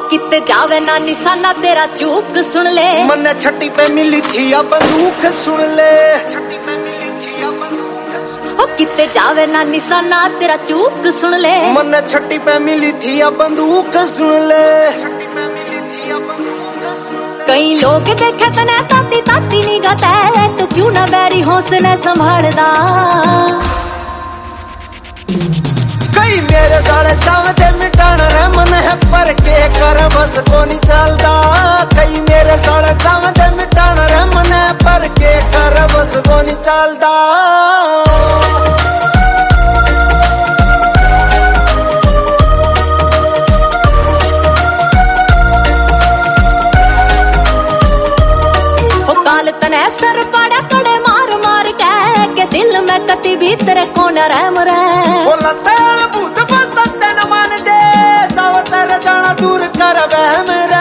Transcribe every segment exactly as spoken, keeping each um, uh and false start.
किते जावे ना निशाना तेरा चूक सुन ले, मन्ने छठी पे मिली थी या बंदूक सुन ले, छठी पे मिली थी या बंदूक सुन ले। ओ किते जावे ना निशाना तेरा चूक सुन ले, मन्ने छठी पे मिली थी या बंदूक सुन ले, छठी पे मिली थी या बंदूक सुन ले। कई लोग देखे तने ताती ताती निगाह तै, तू क्यों ना बैरी हौसले संभालदा। कई मेरे साले चाहते मिटाना रे मन है पर के कर बस को नहीं चलता। कई मेरे साले चाहते मिटाना रे मन है पर के कर बस को नहीं चलता। ओ काल तने सर पड़ा कड़े मार मार के, के दिल में कति भीतर कौन रहम रे। बोला तेल भूत बता तेन मान दे, तव तेरे जाना दूर कर बहम रे।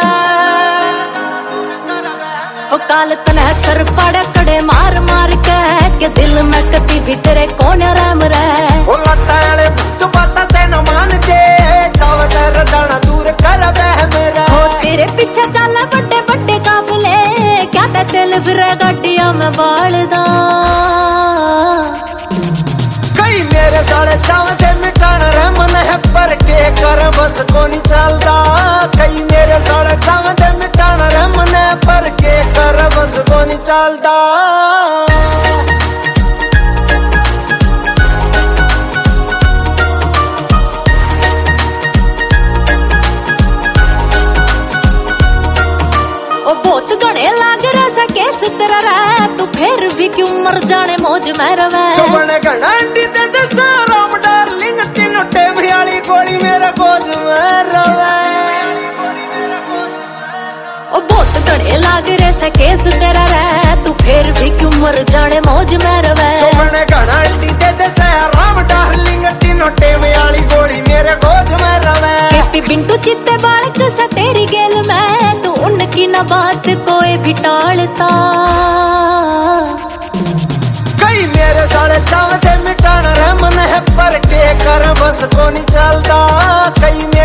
ओ काल तने सर पड़ा कड़े मार मार के, के दिल में कति भीतर कौन रहम रे। बोला तेल भूत बता तेन मान दे, तव तेरे जाना दूर कर बहम रे। ओ तेरे पीछे चला बड़े बड़े काफिले, क्या ते दिल फिर गड्डिया में बालदा। कई मेरे साले चाहते मिटाना रे मन है पर के कर बस को नहीं चलता। कई मेरे साले चाहते मिटाना रे मन है पर के कर बस को नहीं चलता। ओ बहुत घने लाग रहा सा केस तेरा रे, तू फिर भी क्यों मर जाने मौज में रवे। तो मैंने घना अंडी दे दे राम डार्लिंग, तीनों टेम वाली गोली मेरे गोद में रवे। ओ बहुत घने लाग रहा सा केस तेरा रे, तू फिर भी क्यों मर जाने मौज में रवे। तो मैंने घना अंडी दे दे राम डार्लिंग, तीनों टेम वाली गोली मेरे गोद में रवे। केपी बिंटू चित्ते बालक सा तेरी गेल में, तू उनकी न बात कोई भी टालता। कई मेरे साले चाहते मिटाना रे मन है पर के कर बस को नहीं चलता। कई